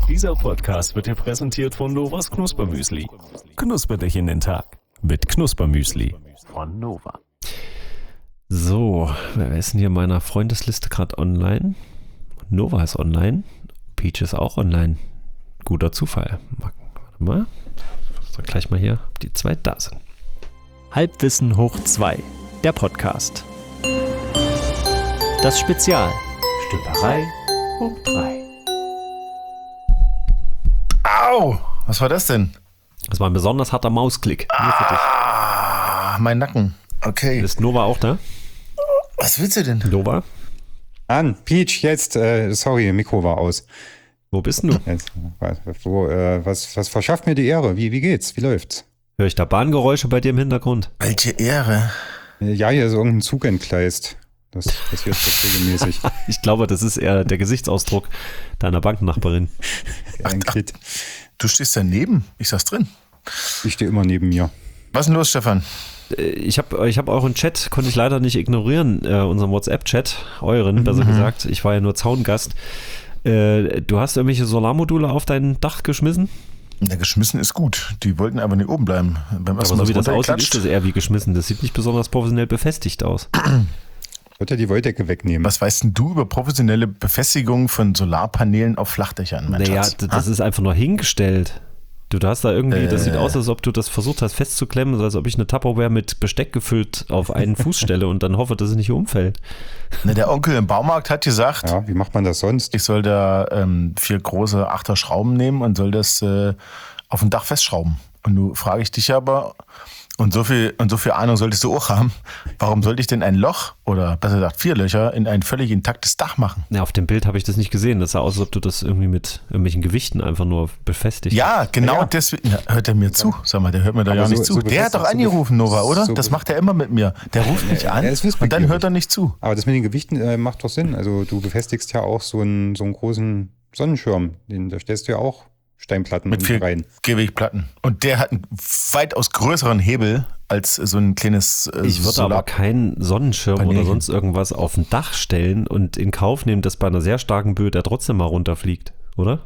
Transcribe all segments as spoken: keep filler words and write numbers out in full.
Dieser Podcast wird dir präsentiert von Novas Knuspermüsli. Knusper dich in den Tag mit Knuspermüsli von Nova. So, wer ist denn hier in meiner Freundesliste gerade online? Nova ist online. Peach ist auch online. Guter Zufall. Warte mal. Ich sag gleich mal hier, ob die zwei da sind. Halbwissen hoch zwei. Der Podcast. Das Spezial. Stümperei hoch drei. Au! Was war das denn? Das war ein besonders harter Mausklick. Nur für dich. Ah, mein Nacken. Okay. Ist Nova auch da? Was willst du denn? Nova? An, Peach, jetzt, äh, sorry, Mikro war aus. Wo bist denn du? Jetzt, wo, äh, was, was verschafft mir die Ehre? Wie, wie geht's? Wie läuft's? Höre ich da Bahngeräusche bei dir im Hintergrund? Welche Ehre. Äh, Ja, hier ist irgendein Zug entgleist. Das passiert fast regelmäßig. Ich glaube, das ist eher der Gesichtsausdruck deiner Banknachbarin. Ein Kit. Du stehst daneben. Ich sag's drin. Ich stehe immer neben mir. Was ist denn los, Stefan? Ich habe ich hab euren Chat, konnte ich leider nicht ignorieren, äh, unseren WhatsApp-Chat, euren, besser Mhm. gesagt. Ich war ja nur Zaungast. Äh, du hast irgendwelche Solarmodule auf dein Dach geschmissen? Ja, geschmissen ist gut. Die wollten aber nicht oben bleiben. Beim Aber ersten so Mal wie das aussieht, runtergeklatscht. ist das eher wie geschmissen. Das sieht nicht besonders professionell befestigt aus. Wird ja die Wolldecke wegnehmen. Was weißt denn du über professionelle Befestigung von Solarpanelen auf Flachdächern, mein Naja, Schatz? d- das ist einfach nur hingestellt. Du, du hast da irgendwie, das Äh. sieht aus, als ob du das versucht hast festzuklemmen, als ob ich eine Tupperware mit Besteck gefüllt auf einen Fuß stelle und dann hoffe, dass es nicht umfällt. Na, der Onkel im Baumarkt hat gesagt, Ja, wie macht man das sonst? ich soll da ähm, vier große Achter Schrauben nehmen und soll das äh, auf dem Dach festschrauben. Und nun frage ich dich aber, und so viel und so viel Ahnung solltest du auch haben, warum sollte ich denn ein Loch oder besser gesagt vier Löcher in ein völlig intaktes Dach machen? Ja, auf dem Bild habe ich das nicht gesehen. Das sah aus, als ob du das irgendwie mit irgendwelchen Gewichten einfach nur befestigt. Ja, genau Ja. deswegen. Na, hört er mir zu? Sag mal, der hört mir da Aber ja so- nicht zu. so der hat doch befestigt- so angerufen, Nova, oder? so Das be- macht er immer mit mir. Der ruft mich an er ist und dann wissbegierig. hört er nicht zu. Aber das mit den Gewichten äh, macht doch Sinn. Also du befestigst ja auch so einen, so einen großen Sonnenschirm. Den, da stellst du ja auch Steinplatten Mit unten viel rein. Gewichtplatten. Und der hat einen weitaus größeren Hebel als so ein kleines äh, Ich würde aber Solar- keinen Sonnenschirm Panelchen. oder sonst irgendwas auf ein Dach stellen und in Kauf nehmen, dass bei einer sehr starken Böe der trotzdem mal runterfliegt, oder?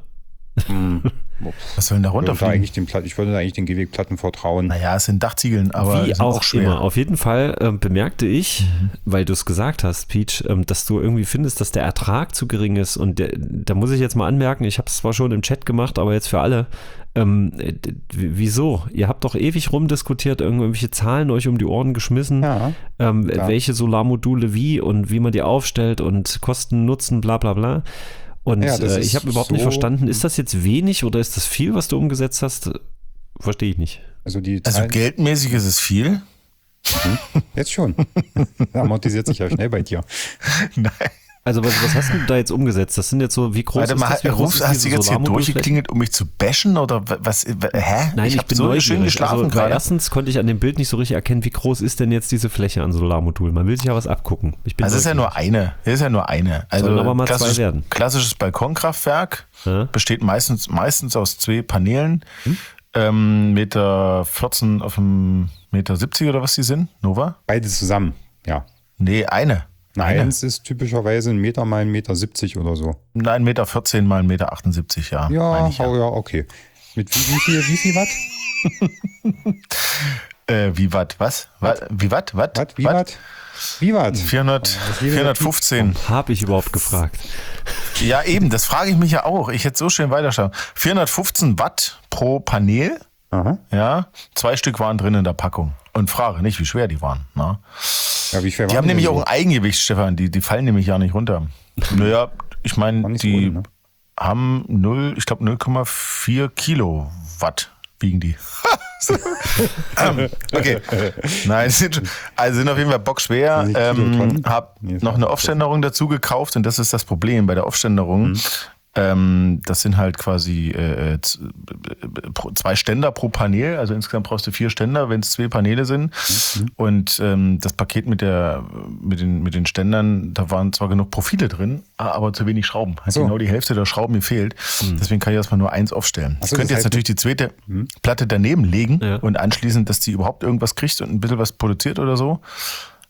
Was soll denn da Ich würde da runterfliegen? eigentlich den, Platt- ich würde da eigentlich den Gehwegplatten vertrauen. Naja, es sind Dachziegeln, aber Wie sind auch, auch schwer. immer. Auf jeden Fall ähm, bemerkte ich, Mhm. weil du es gesagt hast, Peach, ähm, dass du irgendwie findest, dass der Ertrag zu gering ist. Und der, da muss ich jetzt mal anmerken, ich habe es zwar schon im Chat gemacht, aber jetzt für alle. Ähm, äh, d- w- wieso? Ihr habt doch ewig rumdiskutiert, irgendwelche Zahlen euch um die Ohren geschmissen, Ja, ähm, klar. welche Solarmodule wie und wie man die aufstellt und Kosten, Nutzen, bla bla bla. Und Ja, das äh, ist ich habe überhaupt nicht so- verstanden, ist das jetzt wenig oder ist das viel, was du umgesetzt hast? Verstehe ich nicht. also die Also Zahlen, geldmäßig ist es viel. jetzt schon. Amortisiert sich ja schnell bei dir. Nein. Also was, was hast du da jetzt umgesetzt? Das sind jetzt so, wie groß Warte ist mal, das? Wie groß rufst, ist hast du diese jetzt hier Solarmodulfläche? durchgeklingelt, um mich zu bashen oder wa- was? Hä? Nein, ich, hab bin so neugierig. schön geschlafen also, weil gerade. erstens konnte ich an dem Bild nicht so richtig erkennen, wie groß ist denn jetzt diese Fläche an Solarmodulen. Man will sich ja was abgucken. Ich bin Also es ist ja neugierig. nur eine. Es ist ja nur eine. Also Sollen aber mal zwei klassisch, werden. klassisches Balkonkraftwerk Ja. besteht meistens, meistens aus zwei Paneelen. Hm? Ähm, Meter vierzehn auf einem Meter siebzig oder was die sind? Nova? Beide zusammen, ja. Nee, eine. Nein, Eine. es ist typischerweise ein Meter mal ein Meter siebzig oder so. Nein, Meter vierzehn mal ein Meter achtundsiebzig, ja. Ja, meine ich, oh, ja, okay. Mit wie, wie viel, wie viel Watt? Äh, wie Watt? Was? Wat? Wie Watt? Watt? Watt? Wie Watt? Wie Watt? vierhundert, liebe vierhundertfünfzehn. Habe ich überhaupt gefragt. Ja, eben, das frage ich mich ja auch. Ich hätte so schön weiterschauen. vierhundertfünfzehn Watt pro Panel. Aha. Ja, zwei Stück waren drin in der Packung. Und frage nicht, wie schwer die waren. Na? Ja, wie schwer Die waren haben nämlich denn auch ein Eigengewicht, Stefan. Die, die fallen nämlich ja nicht runter. Naja, ich War meine, nicht so die ohne, ne? haben null, ich glaube null Komma vier Kilowatt wiegen die. ähm, okay. Nein, sind, also sind auf jeden Fall bockschwer. Nicht Ähm, Kilotonnen? hab Nee, das noch war eine nicht Aufständerung dazu gekauft und das ist das Problem bei der Aufständerung. Mhm. Ähm, das sind halt quasi äh, z- pro- zwei Ständer pro Panel, also insgesamt brauchst du vier Ständer, wenn es zwei Paneele sind. Mhm. Und ähm, das Paket mit der mit den mit den Ständern, da waren zwar genug Profile drin, aber zu wenig Schrauben. Hat so. genau die Hälfte der Schrauben gefehlt. Deswegen kann ich erstmal nur eins aufstellen. Ach Ich so, könnte das jetzt heißt, natürlich die zweite Platte daneben legen Ja. und anschließend, dass die überhaupt irgendwas kriegt und ein bisschen was produziert oder so.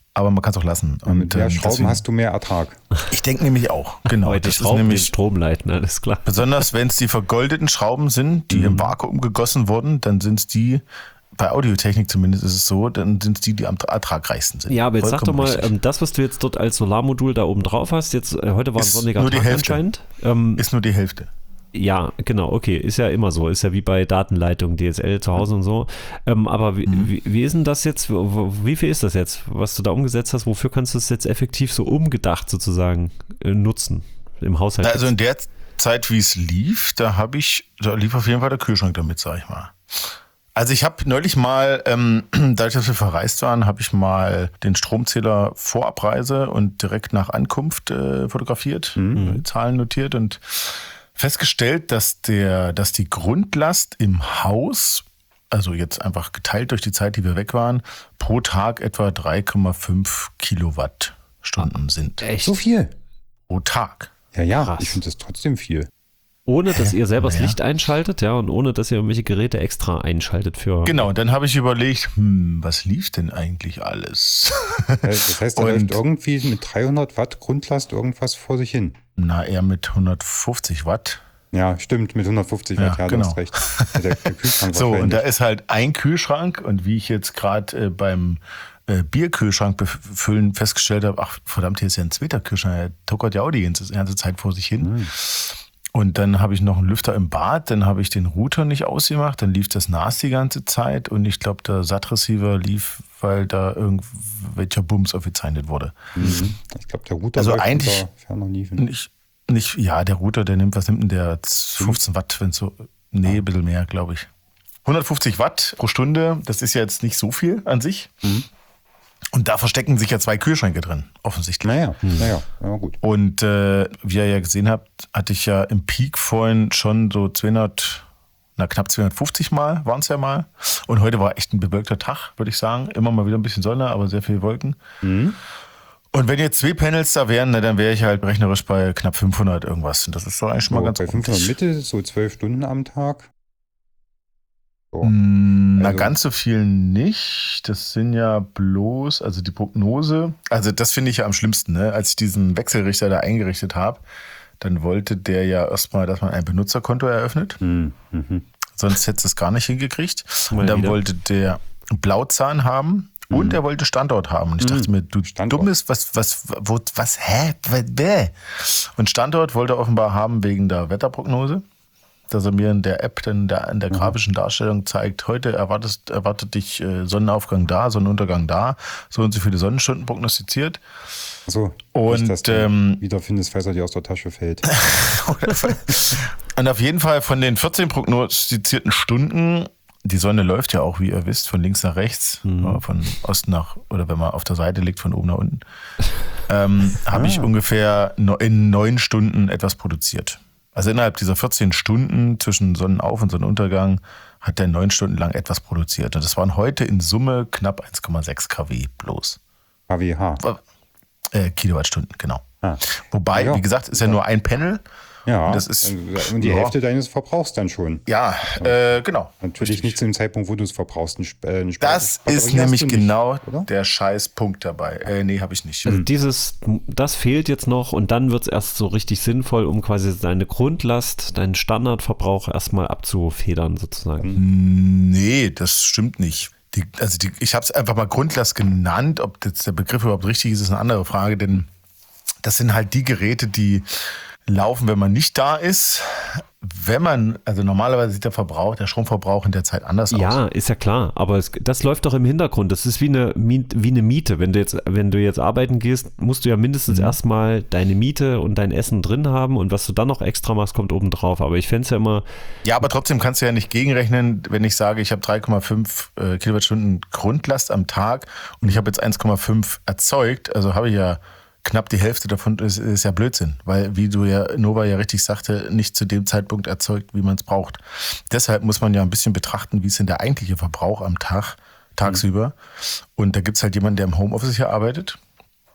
aber man kann es auch lassen. Und mit mehr ähm, Schrauben deswegen- hast du mehr Ertrag. Ich denke nämlich auch, genau. Heute Das ist Schrauben den nämlich Strom leiten, alles klar. besonders, wenn es die vergoldeten Schrauben sind, die Mhm. im Vakuum gegossen wurden, dann sind es die, bei Audiotechnik zumindest ist es so, dann sind es die, die am ertragreichsten sind. Ja, aber jetzt sag doch Vollkommen mal, richtig. ähm, das, was du jetzt dort als Solarmodul da oben drauf hast, jetzt äh, heute war ein Ist sonniger nur die Tag Hälfte. anscheinend. Ähm, ist nur die Hälfte. Ja, genau, okay, ist ja immer so, ist ja wie bei Datenleitung, D S L zu Hause und so. Ähm, aber wie, Mhm. wie, wie ist denn das jetzt, wo- wie viel ist das jetzt, was du da umgesetzt hast, wofür kannst du es jetzt effektiv so umgedacht sozusagen äh, nutzen im Haushalt? Also in der Zeit, wie es lief, da habe ich, da lief auf jeden Fall der Kühlschrank damit, sag ich mal. Also ich habe neulich mal, ähm, dadurch, dass wir verreist waren, habe ich mal den Stromzähler vor Abreise und direkt nach Ankunft äh, fotografiert, äh, Zahlen notiert und festgestellt, dass der, dass die Grundlast im Haus, also jetzt einfach geteilt durch die Zeit, die wir weg waren, pro Tag etwa drei Komma fünf Kilowattstunden sind. Echt? So viel? Pro Tag. Ja, ja, Krass. ich finde das trotzdem viel. Ohne, dass ihr selber das Naja. Licht einschaltet, ja, und ohne, dass ihr irgendwelche Geräte extra einschaltet für... Genau, und dann habe ich überlegt, hm, was lief denn eigentlich alles? Das heißt, da Und- läuft irgendwie mit dreihundert Watt Grundlast irgendwas vor sich hin. Na, eher mit hundertfünfzig Watt. Ja, stimmt, mit hundertfünfzig Ja, Watt, ja, genau. du hast recht. Ja, Der, der Kühlschrank So, und wahrscheinlich. da ist halt ein Kühlschrank und wie ich jetzt gerade äh, beim äh, Bierkühlschrank befüllen festgestellt habe, ach verdammt, hier ist ja ein zweiter Kühlschrank, der tuckert ja auch die ganze, die ganze Zeit vor sich hin. Mhm. Und dann habe ich noch einen Lüfter im Bad, dann habe ich den Router nicht ausgemacht, dann lief das N A S die ganze Zeit und ich glaube, der S A T-Receiver lief, weil da irgendwelcher Bums aufgezeichnet wurde. Mhm. Ich glaube, der Router Also läuft eigentlich- unter ferner Liefen. Nicht, nicht, ja, der Router, der nimmt, was nimmt denn der? fünfzehn Watt, wenn so, nee, ein bisschen mehr, glaube ich. hundertfünfzig Watt pro Stunde, das ist ja jetzt nicht so viel an sich. Und da verstecken sich ja zwei Kühlschränke drin, offensichtlich. Naja, naja, ja gut. Und äh, wie ihr ja gesehen habt, hatte ich ja im Peak vorhin schon so zweihundert, na knapp zweihundertfünfzig Mal waren es ja mal. Und heute war echt ein bewölkter Tag, würde ich sagen. Immer mal wieder ein bisschen Sonne, aber sehr viel Wolken. Und wenn jetzt zwei Panels da wären, na, dann wäre ich halt rechnerisch bei knapp fünfhundert irgendwas. Und das ist doch eigentlich schon mal So, ganz bei fünfhundert ordentlich. Mitte, so zwölf Stunden am Tag. So. Mm, Na, Also- ganz so viel nicht. Das sind ja bloß, also die Prognose, also das finde ich ja am schlimmsten, ne? Als ich diesen Wechselrichter da eingerichtet habe, dann wollte der ja erstmal, dass man ein Benutzerkonto eröffnet. Hm, mhm. Sonst hätte es gar nicht hingekriegt. Mal Und dann wieder. wollte der Blauzahn haben und er wollte Standort haben. Und ich dachte mir, du Standort. dummes, was, was, wo, was, hä? Bäh. Und Standort wollte er offenbar haben wegen der Wetterprognose, dass er mir in der App dann der, in der grafischen Darstellung zeigt, heute erwartest, erwartet dich äh, Sonnenaufgang da, Sonnenuntergang da, so und so viele Sonnenstunden prognostiziert. Achso, Und, nicht, dass du ähm, wiederfindest, falls er dir aus der Tasche fällt. Und auf jeden Fall von den vierzehn prognostizierten Stunden, die Sonne läuft ja auch, wie ihr wisst, von links nach rechts, äh, von Osten nach, oder wenn man auf der Seite liegt, von oben nach unten, ähm, habe ich ungefähr no- in neun Stunden etwas produziert. Also innerhalb dieser vierzehn Stunden zwischen Sonnenauf- und Sonnenuntergang hat der neun Stunden lang etwas produziert. Und das waren heute in Summe knapp eins Komma sechs Kilowatt bloß. K W H. Äh, Kilowattstunden, genau. Ah. Wobei, Ja. wie gesagt, ist ja nur ein Panel. Ja, Das ist- und die ja. Hälfte deines Verbrauchs dann schon. Ja, äh, genau. Natürlich Richtig. nicht zu dem Zeitpunkt, wo du es verbrauchst. Ein Sp- äh, eine Das Batterie ist hast nämlich du nicht, genau oder? der Scheißpunkt dabei. Äh, nee, habe ich nicht. Also dieses, das fehlt jetzt noch und dann wird es erst so richtig sinnvoll, um quasi deine Grundlast, deinen Standardverbrauch erstmal abzufedern sozusagen. Nee, das stimmt nicht. Die, also die, ich habe es einfach mal Grundlast genannt. Ob jetzt der Begriff überhaupt richtig ist, ist eine andere Frage. Denn das sind halt die Geräte, die laufen, wenn man nicht da ist. Wenn man, also normalerweise sieht der Verbrauch, der Stromverbrauch in der Zeit anders aus. Ja, ist ja klar, aber es, das läuft doch im Hintergrund. Das ist wie eine, Miet- wie eine Miete. Wenn du jetzt, wenn du jetzt arbeiten gehst, musst du ja mindestens Mhm. erstmal deine Miete und dein Essen drin haben und was du dann noch extra machst, kommt oben drauf. Aber ich fände es ja immer, Ja, aber trotzdem kannst du ja nicht gegenrechnen, wenn ich sage, ich habe drei Komma fünf äh, Kilowattstunden Grundlast am Tag und ich habe jetzt eins Komma fünf erzeugt, also habe ich ja knapp die Hälfte davon, ist, ist ja Blödsinn, weil, wie du ja, Nova ja richtig sagte, nicht zu dem Zeitpunkt erzeugt, wie man es braucht. Deshalb muss man ja ein bisschen betrachten, wie ist denn der eigentliche Verbrauch am Tag, tagsüber. Und da gibt es halt jemanden, der im Homeoffice hier arbeitet.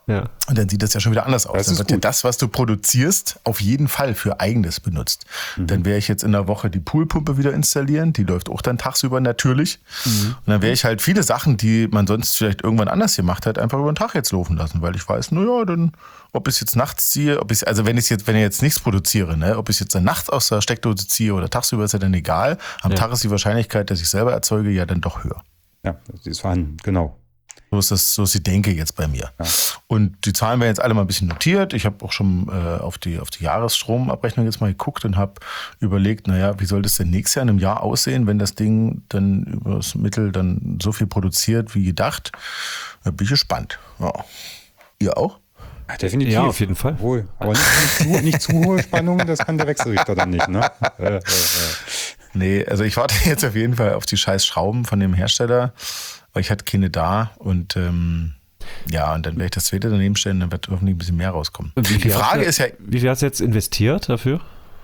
Ja. Und dann sieht das ja schon wieder anders aus. Das Dann ist wird ja gut. das, was du produzierst, auf jeden Fall für Eigenes benutzt. Mhm. Dann werde ich jetzt in der Woche die Poolpumpe wieder installieren. Die läuft auch dann tagsüber natürlich. Mhm. Und dann werde ich halt viele Sachen, die man sonst vielleicht irgendwann anders gemacht hat, einfach über den Tag jetzt laufen lassen. Weil ich weiß, naja, dann, ob ich es jetzt nachts ziehe, ob ich also wenn ich jetzt, wenn ich jetzt nichts produziere, ne, ob ich es jetzt dann nachts aus der Steckdose ziehe oder tagsüber, ist ja dann egal. Am Ja. Tag ist die Wahrscheinlichkeit, dass ich selber erzeuge, ja dann doch höher. Ja, die ist vorhanden, genau. So ist das, so ist die Denke jetzt bei mir. Ja. Und die Zahlen werden jetzt alle mal ein bisschen notiert. Ich habe auch schon äh, auf die, auf die Jahresstromabrechnung jetzt mal geguckt und habe überlegt, naja, wie soll das denn nächstes Jahr in einem Jahr aussehen, wenn das Ding dann über das Mittel dann so viel produziert wie gedacht. Da bin ich gespannt. Ja. Ihr auch? Ja, definitiv. Ja, auf jeden Fall. Wohl. Aber nicht, nicht, zu, nicht zu hohe Spannungen, das kann der Wechselrichter dann nicht, ne? Äh, äh, äh. Nee, also ich warte jetzt auf jeden Fall auf die scheiß Schrauben von dem Hersteller, weil ich hatte keine da und ähm, ja, und dann werde ich das zweite daneben stellen, dann wird hoffentlich ein bisschen mehr rauskommen. Wie Die viel Frage hast du- ist ja, Wie viel hast du jetzt investiert dafür?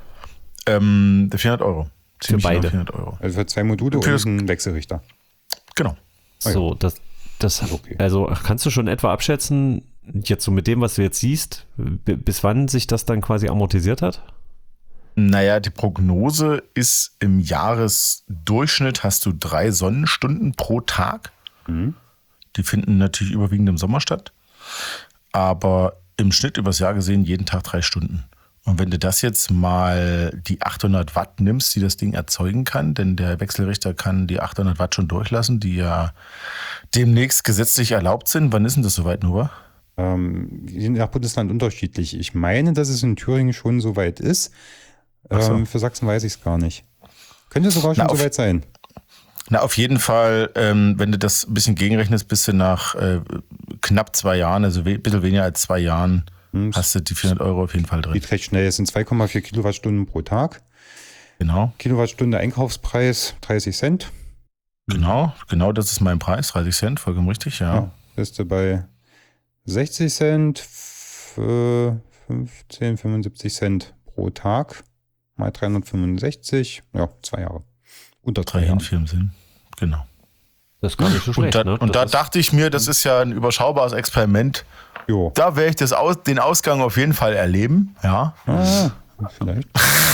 ähm, vierhundert Euro. Ziemlich beide. genau vierhundert Euro. Also für zwei Module Für das- und einen Wechselrichter. Genau. Ah ja. So, das, das Okay. also kannst du schon etwa abschätzen, jetzt so mit dem, was du jetzt siehst, b- bis wann sich das dann quasi amortisiert hat? Naja, die Prognose ist, im Jahresdurchschnitt hast du drei Sonnenstunden pro Tag. Mhm. Die finden natürlich überwiegend im Sommer statt. Aber im Schnitt übers Jahr gesehen jeden Tag drei Stunden. Und wenn du das jetzt mal die achthundert Watt nimmst, die das Ding erzeugen kann, denn der Wechselrichter kann die achthundert Watt schon durchlassen, die ja demnächst gesetzlich erlaubt sind. Wann ist denn das soweit, Nova? Ähm, je nach Bundesland unterschiedlich. Ich meine, dass es in Thüringen schon so weit ist. Ach so. Ähm, für Sachsen weiß ich es gar nicht. Könnte sogar schon Na, auf- so weit sein. Na, auf jeden Fall, ähm, wenn du das ein bisschen gegenrechnest, bist du nach äh, knapp zwei Jahren, also ein bisschen weniger als zwei Jahren, Hm, hast du die vierhundert Euro auf jeden Fall drin. Geht recht schnell. Es sind zwei Komma vier Kilowattstunden pro Tag. Genau, Kilowattstunde Einkaufspreis dreißig Cent. genau, genau das ist mein Preis, dreißig Cent, vollkommen richtig, ja. Ja, bist du bei sechzig Cent, für fünfzehn, fünfundsiebzig Cent pro Tag mal dreihundertfünfundsechzig. Ja, zwei Jahre. Unter Drei drei Jahren. Hinfirmen sind, genau. Das ist gar nicht so Und schlecht, da, ne? und da Das ist- dachte ich mir, das ist ja ein überschaubares Experiment. Jo. Da werde ich das aus, den Ausgang auf jeden Fall erleben, ja. Ah, vielleicht.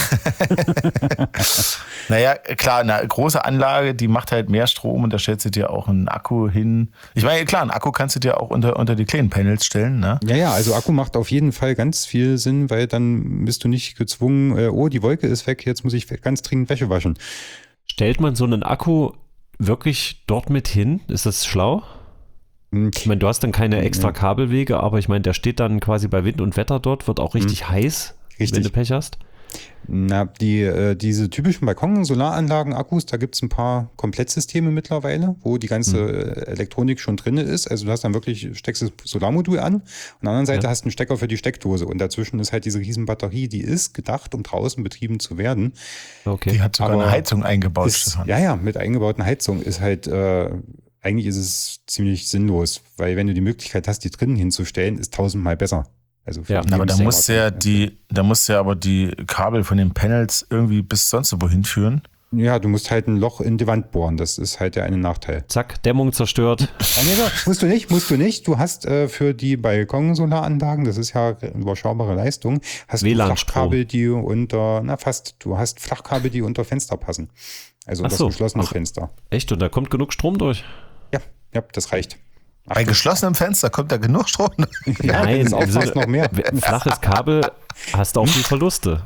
Naja, klar, eine große Anlage, die macht halt mehr Strom und da stellst du dir auch einen Akku hin. Ich meine, klar, einen Akku kannst du dir auch unter, unter die kleinen Panels stellen, ne? Ja, ja, also Akku macht auf jeden Fall ganz viel Sinn, weil dann bist du nicht gezwungen, äh, oh, die Wolke ist weg, jetzt muss ich ganz dringend Wäsche waschen. Stellt man so einen Akku wirklich dort mit hin? Ist das schlau? Hm, Ich meine, du hast dann keine extra Kabelwege, aber ich meine, der steht dann quasi bei Wind und Wetter dort, wird auch richtig heiß, Richtig. wenn du Pech hast. Na, die, äh, diese typischen Balkon-Solaranlagen, Akkus, da gibt es ein paar Komplettsysteme mittlerweile, wo die ganze äh, Elektronik schon drin ist. Also du hast dann wirklich, steckst das Solarmodul an und an der anderen Seite Ja. hast du einen Stecker für die Steckdose und dazwischen ist halt diese riesen Batterie, die ist gedacht, um draußen betrieben zu werden. Okay. Die hat sogar Aber eine Heizung eingebaut, Ist, Stefan. ja, ja, mit eingebauten Heizung ist halt, äh, eigentlich ist es ziemlich sinnlos, weil wenn du die Möglichkeit hast, die drinnen hinzustellen, ist tausendmal besser. Also für Ja, die Aber da Lebenserwartung. muss ja die, da muss ja aber die Kabel von den Panels irgendwie bis sonst wohin führen. Ja, du musst halt ein Loch in die Wand bohren, das ist halt der eine Nachteil. Zack, Dämmung zerstört. Ah, nee, doch, musst du nicht, musst du nicht. Du hast äh, für die Balkonsolaranlagen, das ist ja eine überschaubare Leistung, hast W L A du N-Strom. Flachkabel, die unter, na fast, du hast Flachkabel, die unter Fenster passen. Also Ach das so. geschlossene Ach. Fenster. Echt? Und da kommt genug Strom durch? Ja, ja, das reicht. Bei geschlossenem Fenster kommt da genug Strom. Ja, Nein, das ist auch im Sinne- fast noch mehr. Flaches Kabel hast du auch viel Verluste.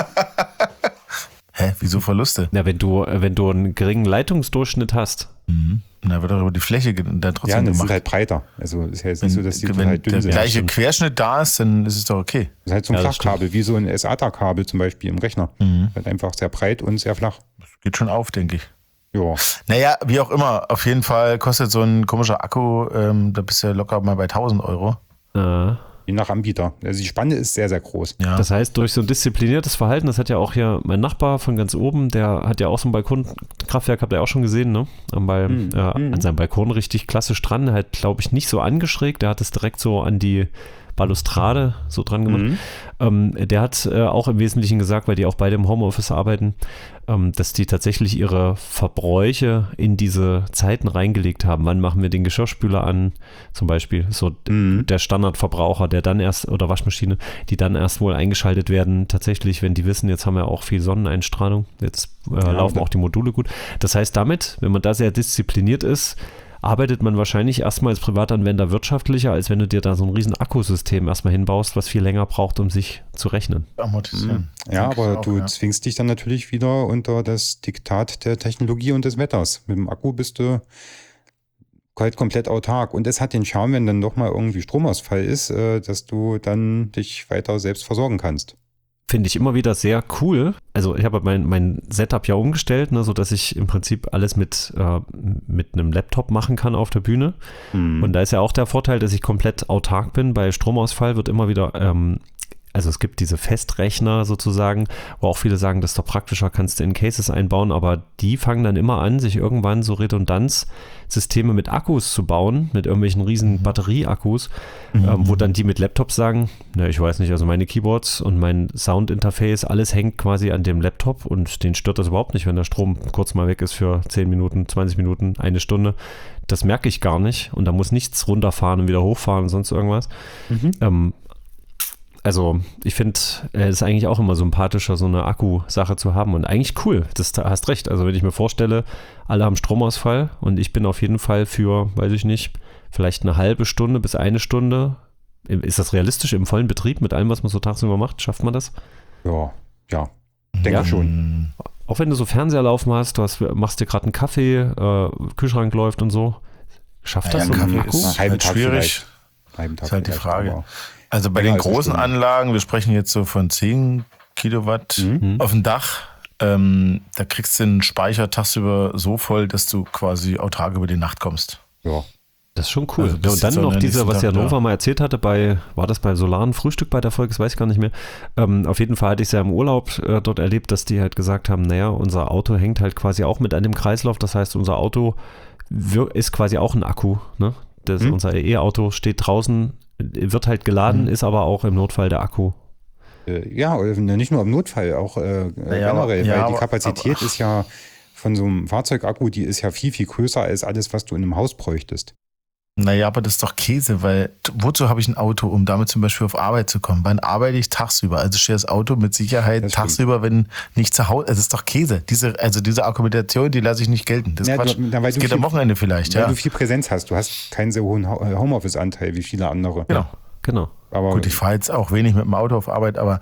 Hä, wieso Verluste? Na, wenn du, wenn du einen geringen Leitungsdurchschnitt hast. Mhm. Und da wird auch über die Fläche ge- dann Ja, trotzdem das sind gemacht. halt breiter. Also ist ja jetzt wenn nicht so, dass die wenn total dünn der sind. gleiche stimmt. Querschnitt da ist, dann ist es doch okay. Das ist halt so ein Ja, das Flachkabel, wie so ein S A T A-Kabel zum Beispiel im Rechner. Mhm. Halt einfach sehr breit und sehr flach. Geht schon auf, denke ich. Ja. Naja, wie auch immer, auf jeden Fall kostet so ein komischer Akku, ähm, da bist du ja locker mal bei tausend Euro. Äh, Je nach Anbieter. Also die Spanne ist sehr, sehr groß. Ja. Das heißt, durch so ein diszipliniertes Verhalten, das hat ja auch hier mein Nachbar von ganz oben, der hat ja auch so ein Balkonkraftwerk, habt ihr auch schon gesehen, ne? Am Bal- Mhm. äh, Mhm. An seinem Balkon richtig klassisch dran, halt, glaube ich, nicht so angeschrägt. Der hat es direkt so an die Balustrade so dran gemacht. Mhm. Ähm, der hat äh, auch im Wesentlichen gesagt, weil die auch beide im Homeoffice arbeiten, ähm, dass die tatsächlich ihre Verbräuche in diese Zeiten reingelegt haben. Wann machen wir den Geschirrspüler an, zum Beispiel, so Mhm. der Standardverbraucher, der dann erst, oder Waschmaschine, die dann erst wohl eingeschaltet werden, tatsächlich, wenn die wissen, jetzt haben wir auch viel Sonneneinstrahlung, jetzt äh, Ja, laufen da- auch die Module gut. Das heißt, damit, wenn man da sehr diszipliniert ist, arbeitet man wahrscheinlich erstmal als Privatanwender wirtschaftlicher, als wenn du dir da so ein riesen Akkusystem erstmal hinbaust, was viel länger braucht, um sich zu rechnen. Amortisieren. Ja, Denke ich aber auch, du ja. zwingst dich dann natürlich wieder unter das Diktat der Technologie und des Wetters. Mit dem Akku bist du halt komplett autark. Und es hat den Charme, wenn dann doch mal irgendwie Stromausfall ist, äh, dass du dann dich weiter selbst versorgen kannst. Finde ich immer wieder sehr cool. Also ich habe mein, mein Setup ja umgestellt, ne, sodass ich im Prinzip alles mit, äh, mit einem Laptop machen kann auf der Bühne. Mhm. Und da ist ja auch der Vorteil, dass ich komplett autark bin. Bei Stromausfall wird immer wieder, ähm, also es gibt diese Festrechner sozusagen, wo auch viele sagen, das ist doch praktischer, kannst du in Cases einbauen, aber die fangen dann immer an, sich irgendwann so Redundanzsysteme mit Akkus zu bauen, mit irgendwelchen riesen Batterieakkus, Mhm. ähm, wo dann die mit Laptops sagen, na, ich weiß nicht, also meine Keyboards und mein Soundinterface, alles hängt quasi an dem Laptop und den stört das überhaupt nicht, wenn der Strom kurz mal weg ist für zehn Minuten, zwanzig Minuten, eine Stunde. Das merke ich gar nicht und da muss nichts runterfahren und wieder hochfahren und sonst irgendwas. Mhm. Ähm, also ich finde, es ist eigentlich auch immer sympathischer, so eine Akku-Sache zu haben und eigentlich cool, das da hast recht. Also wenn ich mir vorstelle, alle haben Stromausfall und ich bin auf jeden Fall für, weiß ich nicht, vielleicht eine halbe Stunde bis eine Stunde. Ist das realistisch im vollen Betrieb mit allem, was man so tagsüber macht? Schafft man das? Ja, ja, denke Ja? schon. Auch wenn du so Fernseher laufen hast, du hast, machst dir gerade einen Kaffee, äh, Kühlschrank läuft und so. Schafft das Ja, so ein Kaffee Akku? ist Einen halben halt Tag schwierig. vielleicht. Halben Tag Ist halt die vielleicht, Frage. aber- Also bei Länger den als eine großen Stunde. Anlagen, wir sprechen jetzt so von zehn Kilowatt Mhm. auf dem Dach, ähm, da kriegst du den Speicher tagsüber so voll, dass du quasi autark über die Nacht kommst. Ja. Das ist schon cool. Also ja, bis und dann jetzt noch am diese, nächsten was ja Tag, Nova ja. mal erzählt hatte, bei, war das bei Solaren Frühstück bei der Folge, das weiß ich gar nicht mehr. Ähm, auf jeden Fall hatte ich es ja im Urlaub äh, dort erlebt, dass die halt gesagt haben, naja, unser Auto hängt halt quasi auch mit an dem Kreislauf, das heißt, unser Auto wir, ist quasi auch ein Akku, ne? Das, Hm. Unser E-Auto steht draußen, wird halt geladen, Hm. ist aber auch im Notfall der Akku. Äh, Ja, äh, nicht nur im Notfall, auch äh, Naja, aber- generell, ja, weil die aber- Kapazität ist ja von so einem Fahrzeugakku, die ist ja viel, viel größer als alles, was du in einem Haus bräuchtest. Naja, aber das ist doch Käse, weil wozu habe ich ein Auto, um damit zum Beispiel auf Arbeit zu kommen? Wann arbeite ich tagsüber? Also steht das Auto mit Sicherheit Das stimmt. tagsüber, wenn nicht zu Hause. Es ist doch Käse. Diese, also diese Argumentation, die lasse ich nicht gelten. Das ist Ja, Quatsch. du- na, weil das du geht viel- am Wochenende vielleicht, Weil ja. du viel Präsenz hast. Du hast keinen so hohen Ho- äh, Homeoffice-Anteil wie viele andere. Genau. Genau. Aber Gut, ich fahre jetzt auch wenig mit dem Auto auf Arbeit, aber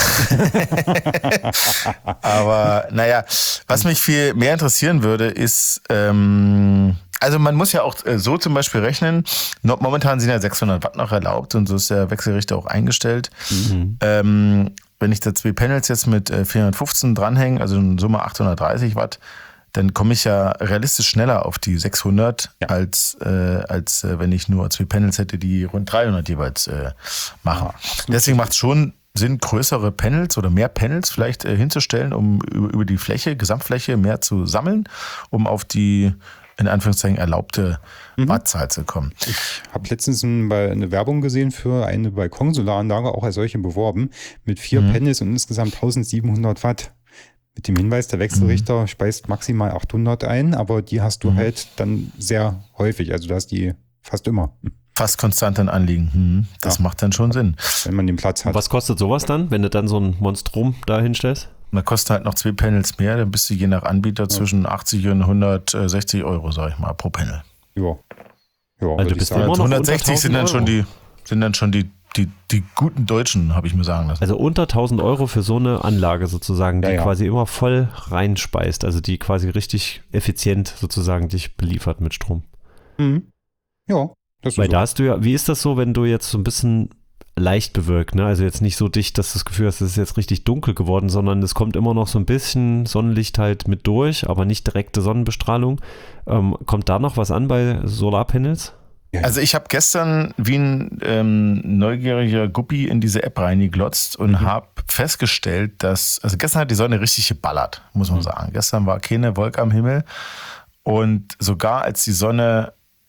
aber naja, was mich viel mehr interessieren würde, ist, ähm, also man muss ja auch äh, so zum Beispiel rechnen, no, momentan sind ja sechshundert Watt noch erlaubt und so ist der Wechselrichter auch eingestellt. Mhm. Ähm, wenn ich da zwei Panels jetzt mit äh, vierhundertfünfzehn dranhänge, also in Summe achthundertdreißig Watt, dann komme ich ja realistisch schneller auf die sechshundert, Ja. als, äh, als äh, wenn ich nur zwei Panels hätte, die rund dreihundert jeweils äh, machen. Deswegen macht es schon Sinn, größere Panels oder mehr Panels vielleicht äh, hinzustellen, um über, über die Fläche, Gesamtfläche mehr zu sammeln, um auf die in Anführungszeichen erlaubte Wattzahl zu kommen. ich habe letztens ein, bei- eine Werbung gesehen für eine Balkonsolaranlage, auch als solche beworben, mit vier Mhm. Panels und insgesamt tausendsiebenhundert Watt. Mit dem Hinweis, der Wechselrichter speist maximal achthundert ein, aber die hast du Mhm. halt dann sehr häufig. Also du hast die fast immer, Fast konstant dann anliegen. Hm, das Ja. macht dann schon Sinn. wenn man den Platz hat. Was kostet sowas dann, wenn du dann so ein Monstrum da hinstellst? Da kosten halt noch zwei Panels mehr, dann bist du je nach Anbieter zwischen achtzig und hundertsechzig Euro, sag ich mal, pro Panel. Ja. Ja, Also würd du ich bist sagen. immer noch hundertsechzig sind dann unter schon die, sind dann schon die, die, die guten Deutschen, habe ich mir sagen lassen. Also unter tausend Euro für so eine Anlage sozusagen, die Ja, ja. quasi immer voll reinspeist, also die quasi richtig effizient sozusagen dich beliefert mit Strom. Mhm. Ja, das ist Weil so. da hast du ja, wie ist das so, wenn du jetzt so ein bisschen leicht bewölkt, ne? Also jetzt nicht so dicht, dass du das Gefühl hast, es ist jetzt richtig dunkel geworden, sondern es kommt immer noch so ein bisschen Sonnenlicht halt mit durch, aber nicht direkte Sonnenbestrahlung. Ähm, kommt da noch was an bei Solarpanels? Ja, Also ich habe gestern wie ein ähm, neugieriger Guppi in diese App reingeglotzt und Mhm. habe festgestellt, dass, also gestern hat die Sonne richtig geballert, muss man Mhm. sagen. Gestern war keine Wolke am Himmel und sogar als die Sonne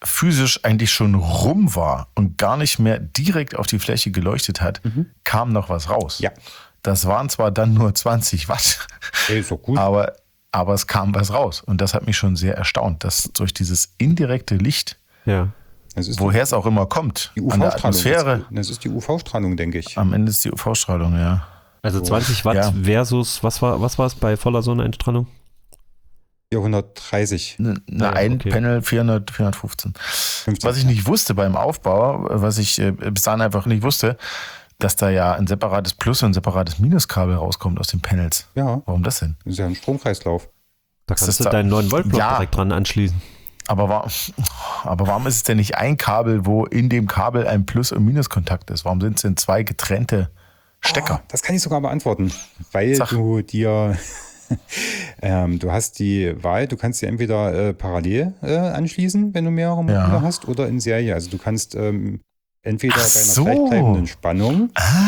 physisch eigentlich schon rum war und gar nicht mehr direkt auf die Fläche geleuchtet hat, mhm. kam noch was raus. Ja. Das waren zwar dann nur zwanzig Watt, Ey, ist doch gut. aber, aber es kam was raus. Und das hat mich schon sehr erstaunt, dass durch dieses indirekte Licht, Ja. woher es auch immer kommt, Die an der U V-Strahlung. Atmosphäre, Das ist die U V-Strahlung, denke ich. am Ende ist die U V-Strahlung, ja. Also zwanzig Watt Ja. versus, was war was war es bei voller Sonneneinstrahlung? vierhundertdreißig. Eine Ja, ein okay. Panel vierhundert, vierhundertfünfzehn. fünfzig. Was ich nicht wusste beim Aufbau, was ich äh, bis dahin einfach nicht wusste, dass da ja ein separates Plus- und ein separates Minuskabel rauskommt aus den Panels. Ja, Warum das denn? das ist ja ein Stromkreislauf. Da Das kannst ist du da- deinen neuen Volt-Block Ja. direkt dran anschließen. Aber, war, aber warum ist es denn nicht ein Kabel, wo in dem Kabel ein Plus- und Minuskontakt ist? Warum sind es denn zwei getrennte Stecker? Oh, das kann ich sogar beantworten, weil Sag. du dir, ähm, du hast die Wahl, du kannst sie entweder äh, parallel äh, anschließen, wenn du mehrere Module Ja. hast, oder in Serie. Also du kannst ähm, entweder Ach bei einer so. gleichbleibenden Spannung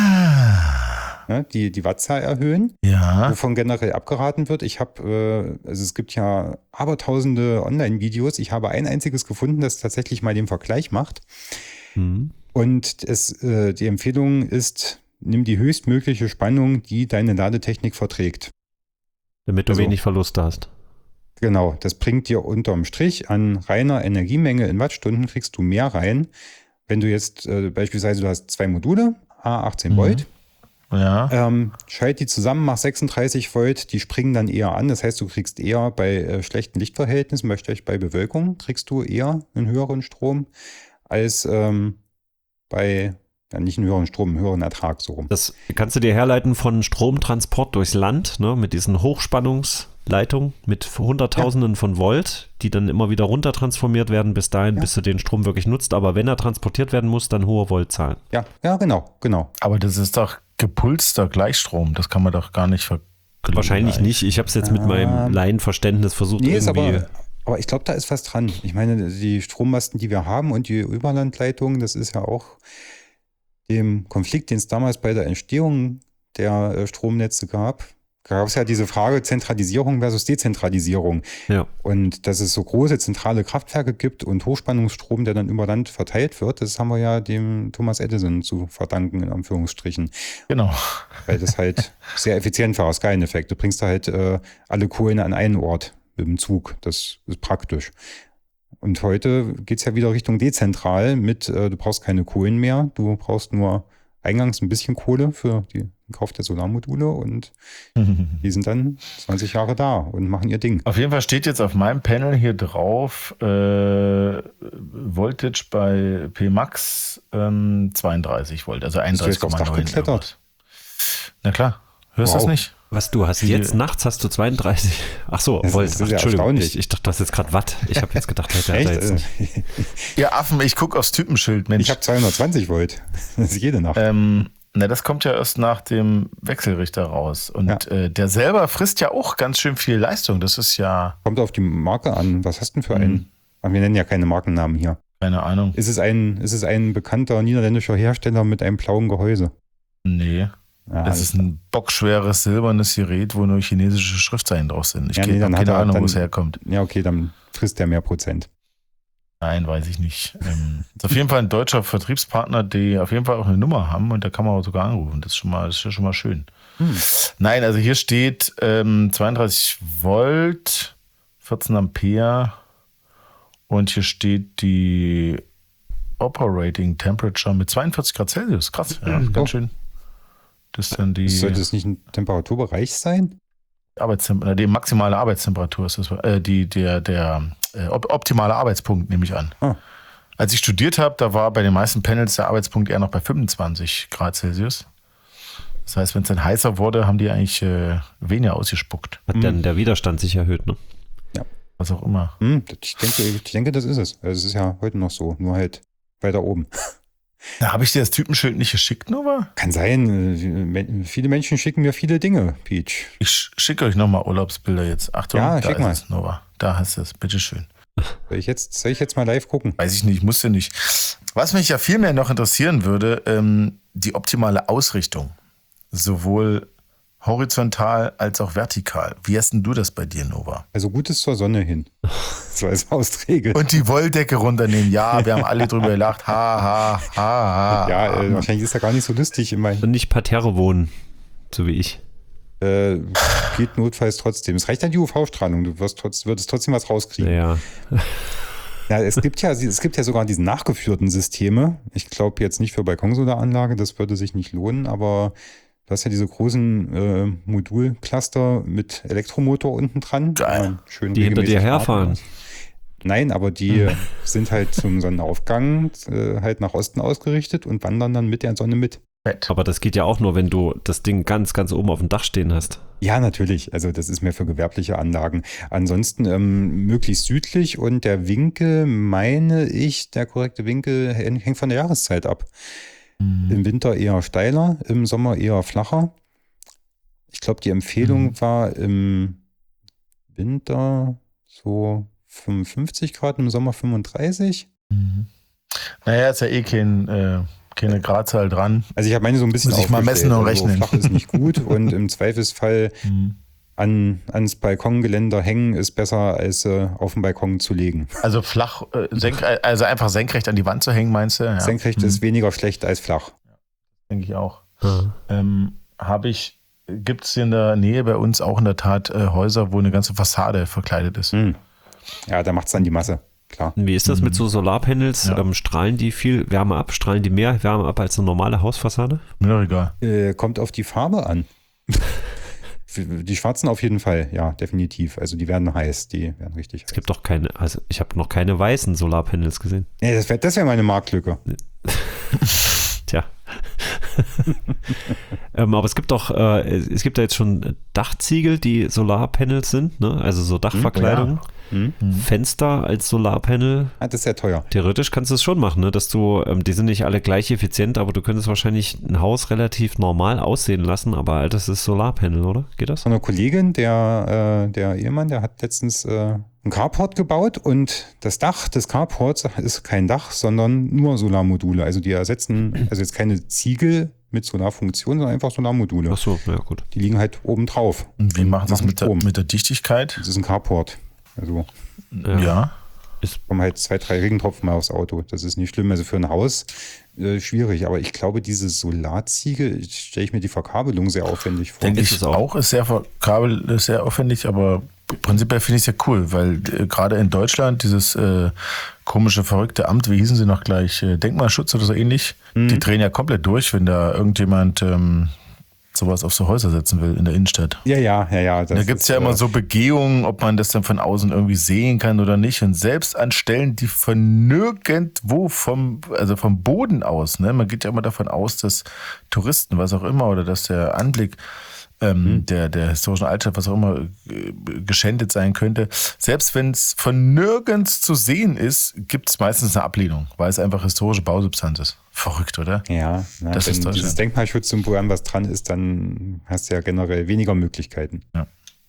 Ah, ne, die, die Wattzahl erhöhen, ja. wovon generell abgeraten wird. Ich habe, äh, also es gibt ja abertausende Online-Videos. Ich habe ein einziges gefunden, das tatsächlich mal den Vergleich macht. Mhm. Und es, äh, die Empfehlung ist, nimm die höchstmögliche Spannung, die deine Ladetechnik verträgt. Damit du Also- wenig Verluste hast. Genau, das bringt dir unterm Strich an reiner Energiemenge in Wattstunden kriegst du mehr rein. Wenn du jetzt äh, beispielsweise, du hast zwei Module, A achtzehn Mhm. Volt, Ja. ähm, schalt die zusammen, mach sechsunddreißig Volt, die springen dann eher an. Das heißt, du kriegst eher bei äh, schlechten Lichtverhältnissen, beispielsweise bei Bewölkung, kriegst du eher einen höheren Strom als ähm, bei, ja, nicht einen höheren Strom, einen höheren Ertrag so rum. Das kannst du dir herleiten von Stromtransport durchs Land, ne, mit diesen Hochspannungsleitungen mit Hunderttausenden von Volt, die dann immer wieder runtertransformiert werden bis dahin, Ja. bis du den Strom wirklich nutzt. Aber wenn er transportiert werden muss, dann hohe Voltzahlen. Ja, ja, genau, genau. Aber das ist doch gepulster Gleichstrom. Das kann man doch gar nicht vergleichen. Wahrscheinlich nicht. Ich habe es jetzt mit Ähm, meinem Laienverständnis versucht, Nee, ist irgendwie. aber, aber ich glaube, da ist was dran. Ich meine, die Strommasten, die wir haben und die Überlandleitungen, das ist ja auch dem Konflikt, den es damals bei der Entstehung der äh, Stromnetze gab, gab es ja diese Frage Zentralisierung versus Dezentralisierung. Ja. Und dass es so große zentrale Kraftwerke gibt und Hochspannungsstrom, der dann über Land verteilt wird, das haben wir ja dem Thomas Edison zu verdanken, in Anführungsstrichen. Genau. Weil das halt sehr effizient war, Skaleneffekt. Du bringst da halt äh, alle Kohlen an einen Ort mit dem Zug. Das ist praktisch. Und heute geht's ja wieder Richtung dezentral mit, äh, du brauchst keine Kohlen mehr, du brauchst nur eingangs ein bisschen Kohle für die, den Kauf der Solarmodule und die sind dann zwanzig Jahre da und machen ihr Ding. Auf jeden Fall steht jetzt auf meinem Panel hier drauf, äh, Voltage bei P Max ähm, zweiunddreißig Volt, also einunddreißig Komma neun. Bist du jetzt aufs Dach geklettert? Na klar, hörst du Wow. das nicht? Was, du hast Die- jetzt nachts hast du zweiunddreißig? Ach so, Das Volt. ist Ach, sehr Entschuldigung, erstaunlich. ich, ich dachte, du hast jetzt gerade Watt. Ich habe jetzt gedacht, hätte er Echt? jetzt nicht. Äh, Ihr Affen, ich gucke aufs Typenschild, Mensch. Ich habe zweihundertzwanzig Volt. Das ist jede Nacht. Ähm, na, das kommt ja erst nach dem Wechselrichter raus. Und Ja. äh, der selber frisst ja auch ganz schön viel Leistung. Das ist ja, Kommt auf die Marke an. Was hast du denn für Mhm. einen? Aber wir nennen ja keine Markennamen hier. keine Ahnung. Ist es ein, ist es ein bekannter niederländischer Hersteller mit einem blauen Gehäuse? Nee. Ja, Das ist ein bockschweres silbernes Gerät, wo nur chinesische Schriftzeichen drauf sind. Ich Ja, ja, nee, dann habe hat keine er- Ahnung, dann- wo es herkommt. ja, okay, dann frisst der mehr Prozent. Nein, weiß ich nicht. Ähm, ist auf jeden Fall ein deutscher Vertriebspartner, die auf jeden Fall auch eine Nummer haben und da kann man auch sogar anrufen. Das ist schon mal, das ist ja schon mal schön. Hm. Nein, also hier steht ähm, zweiunddreißig Volt, vierzehn Ampere und hier steht die Operating Temperature mit zweiundvierzig Grad Celsius. Krass, ja, Oh. ganz schön. Das ist dann die, Sollte es nicht ein Temperaturbereich sein? Arbeitstem- die maximale Arbeitstemperatur ist das, äh, die, der, der äh, op- optimale Arbeitspunkt, nehme ich an. Ah. Als ich studiert habe, da war bei den meisten Panels der Arbeitspunkt eher noch bei fünfundzwanzig Grad Celsius. Das heißt, wenn es dann heißer wurde, haben die eigentlich äh, weniger ausgespuckt. Hat dann der Widerstand sich erhöht, ne? Was auch immer. Hm, ich, denke, ich denke, das ist es. Also es ist ja heute noch so, nur halt weiter oben. Da habe ich dir das Typenschild nicht geschickt, Nova? Kann sein. äh, Viele Menschen schicken mir viele Dinge, Peach. Ich sch- schicke euch nochmal Urlaubsbilder jetzt. Achtung, Ja, da schick ist mal. es, Nova. Da hast du es, bitteschön. Soll ich jetzt, soll ich jetzt mal live gucken? Weiß ich nicht, musste nicht. Was mich ja viel mehr noch interessieren würde, ähm, die optimale Ausrichtung. Sowohl horizontal als auch vertikal. Wie hast denn du das bei dir, Nova? Also gut ist zur Sonne hin. Das war als Faustregel. Und die Wolldecke runternehmen. Ja, wir haben alle drüber gelacht. Ha, ha, ha, ha. Ja, äh, wahrscheinlich ist er gar nicht so lustig. Immerhin. Und nicht Parterre wohnen, so wie ich. Äh, geht notfalls trotzdem. Es reicht an die U V-Strahlung. Du wirst trotz, würdest trotzdem was rauskriegen. Ja. Ja, es gibt ja, es gibt ja sogar diese nachgeführten Systeme. Ich glaube jetzt nicht für Balkonsolaranlage, das würde sich nicht lohnen, aber du hast ja diese großen äh, Modulcluster mit Elektromotor unten dran. Geil. Ja, schön Die hinter dir regelmäßig herfahren. atmen. Nein, aber die sind halt zum Sonnenaufgang äh, halt nach Osten ausgerichtet und wandern dann mit der Sonne mit. Fett. Aber das geht ja auch nur, wenn du das Ding ganz, ganz oben auf dem Dach stehen hast. Ja, natürlich. Also das ist mehr für gewerbliche Anlagen. Ansonsten ähm, möglichst südlich und der Winkel, meine ich, der korrekte Winkel hängt von der Jahreszeit ab. Mhm. Im Winter eher steiler, im Sommer eher flacher. Ich glaube, die Empfehlung mhm. war im Winter so fünfundfünfzig Grad, im Sommer fünfunddreißig. Mhm. Naja, ist ja eh kein... Äh keine Gradzahl dran. Also ich habe meine so ein bisschen Muss ich mal messen und rechnen. Also flach ist nicht gut und im Zweifelsfall mhm. an, ans Balkongeländer hängen ist besser, als äh, auf dem Balkon zu legen. Also flach, äh, senk, also einfach senkrecht an die Wand zu hängen, meinst du? Ja. Senkrecht mhm. ist weniger schlecht als flach. Denke ich auch. Mhm. Ähm, habe ich, gibt es in der Nähe bei uns auch in der Tat äh, Häuser, wo eine ganze Fassade verkleidet ist. Mhm. Ja, da macht es dann die Masse. Klar. Wie ist das mit so Solarpanels? Ja. Ähm, strahlen die viel Wärme ab? Strahlen die mehr Wärme ab als eine normale Hausfassade? Mir doch egal. Äh, kommt auf die Farbe an. Die schwarzen auf jeden Fall, ja, definitiv. Also die werden heiß, die werden richtig heiß. Es gibt doch keine, also ich habe noch keine weißen Solarpanels gesehen. Ja, das wäre das wär meine Marktlücke. Tja. ähm, aber es gibt doch, äh, es gibt da jetzt schon Dachziegel, die Solarpanels sind, ne? Also so Dachverkleidung. Hm, ja. Hm. Fenster als Solarpanel. Ah, das ist sehr teuer. Theoretisch kannst du es schon machen, ne? Dass du, ähm, die sind nicht alle gleich effizient, aber du könntest wahrscheinlich ein Haus relativ normal aussehen lassen, aber das ist Solarpanel, oder? Geht das? Von einer Kollegin, der, äh, der Ehemann, der hat letztens äh, ein Carport gebaut und das Dach des Carports ist kein Dach, sondern nur Solarmodule. Also die ersetzen, also jetzt keine Ziegel mit Solarfunktion, sondern einfach Solarmodule. Ach so, ja gut. Die liegen halt oben drauf. Und wie und machen sie das mit der, Strom. mit der Dichtigkeit? Das ist ein Carport. Also ja. ja. Es kommen halt zwei, drei Regentropfen mal aufs Auto. Das ist nicht schlimm. Also für ein Haus äh, schwierig. Aber ich glaube, diese Solarziegel, stelle ich mir die Verkabelung sehr aufwendig vor. Denke ich auch. auch, ist sehr verkabelt, ist sehr aufwendig, aber prinzipiell finde ich es ja cool, weil äh, gerade in Deutschland dieses äh, komische, verrückte Amt, wie hießen sie noch gleich, äh, Denkmalschutz oder so ähnlich, mhm. die drehen ja komplett durch, wenn da irgendjemand ähm, sowas auf so Häuser setzen will in der Innenstadt. Ja, ja, ja, ja. Da gibt es ja immer so Begehungen, ob man das dann von außen irgendwie sehen kann oder nicht. Und selbst an Stellen, die von nirgendwo vom, also vom Boden aus, ne, man geht ja immer davon aus, dass Touristen, was auch immer, oder dass der Anblick ähm, mhm. der, der historischen Altstadt, was auch immer, äh, geschändet sein könnte. Selbst wenn es von nirgends zu sehen ist, gibt es meistens eine Ablehnung, weil es einfach historische Bausubstanz ist. Verrückt, oder? Ja, na, das wenn ist dieses Denkmalschutzsymbol an was dran ist, dann hast du ja generell weniger Möglichkeiten. Ja.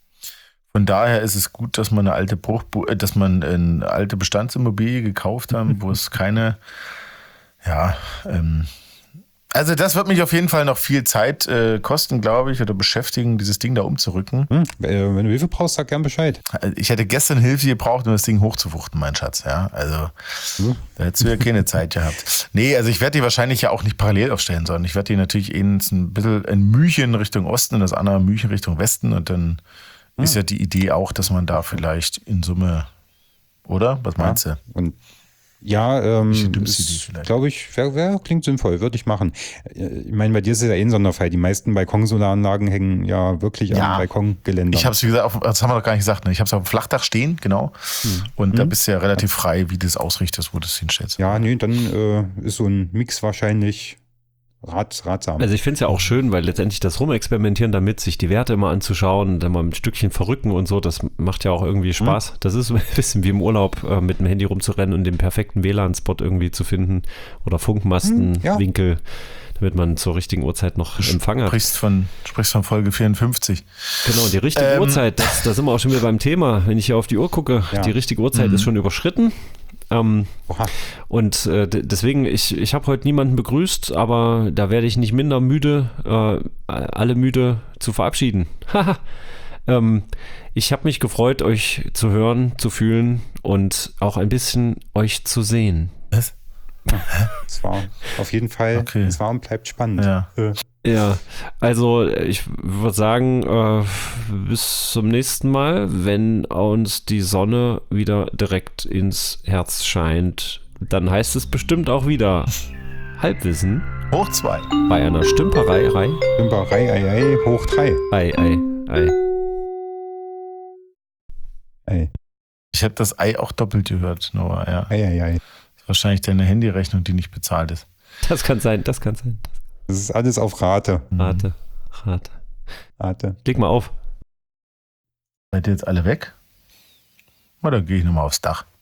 Von daher ist es gut, dass man eine alte Bruchbu- äh, dass man eine alte Bestandsimmobilie gekauft haben, wo es keine, ja, ähm, also das wird mich auf jeden Fall noch viel Zeit äh, kosten, glaube ich, oder beschäftigen, dieses Ding da umzurücken. Hm, wenn du Hilfe brauchst, sag gern Bescheid. Ich hätte gestern Hilfe gebraucht, um das Ding hochzuwuchten, mein Schatz. Ja, also hm. da hättest du ja keine Zeit gehabt. Nee, also ich werde die wahrscheinlich ja auch nicht parallel aufstellen, sondern ich werde die natürlich ein bisschen ein Mühchen Richtung Osten und das andere Mühchen Richtung Westen und dann hm. ist ja die Idee auch, dass man da vielleicht in Summe, oder? Was meinst ja. du? Und Ja, ähm, glaube ich, wär, wär, klingt sinnvoll, würde ich machen. Ich meine, bei dir ist es ja eh ein Sonderfall. Die meisten Balkonsolaranlagen hängen ja wirklich ja. am Balkongeländer. Ich habe es, wie gesagt, auf, das haben wir doch gar nicht gesagt. Ne? Ich habe es auf dem Flachdach stehen, genau. Hm. Und hm. da bist du ja relativ frei, wie du das ausrichtest, wo du es hinstellst. Ja, nee, dann äh, ist so ein Mix wahrscheinlich rat, ratsam. Also ich finde es ja auch schön, weil letztendlich das Rumexperimentieren damit, sich die Werte immer anzuschauen, dann mal ein Stückchen verrücken und so, das macht ja auch irgendwie Spaß. Mhm. Das ist ein bisschen wie im Urlaub, äh, mit dem Handy rumzurennen und den perfekten W L A N-Spot irgendwie zu finden oder Funkmastenwinkel, mhm, ja. damit man zur richtigen Uhrzeit noch Empfang hat. Sprichst von, sprichst von Folge vierundfünfzig. Genau, die richtige ähm, Uhrzeit, das, da sind wir auch schon wieder beim Thema. Wenn ich hier auf die Uhr gucke, ja. die richtige Uhrzeit mhm. ist schon überschritten. Ähm, und äh, d- deswegen, ich, ich habe heute niemanden begrüßt, aber da werde ich nicht minder müde, äh, alle müde zu verabschieden. Ähm, ich habe mich gefreut, euch zu hören, zu fühlen und auch ein bisschen euch zu sehen. Was? Es war auf jeden Fall, Okay. es war und bleibt spannend. Ja. Äh, Ja, also ich würde sagen, äh, bis zum nächsten Mal, wenn uns die Sonne wieder direkt ins Herz scheint, dann heißt es bestimmt auch wieder Halbwissen Hoch zwei. bei einer Stümperei, Rei, Stümperei, ei, ei, hoch drei. Ei, Ei, Ei. Ei, Ich habe das Ei auch doppelt gehört, Noah. Ja. ei, ei, ei. Das ist wahrscheinlich deine Handyrechnung, die nicht bezahlt ist. Das kann sein, das kann sein. Das ist alles auf Rate. Rate, Rate. Rate. Leg mal auf. Seid ihr jetzt alle weg? Oder gehe ich nochmal aufs Dach?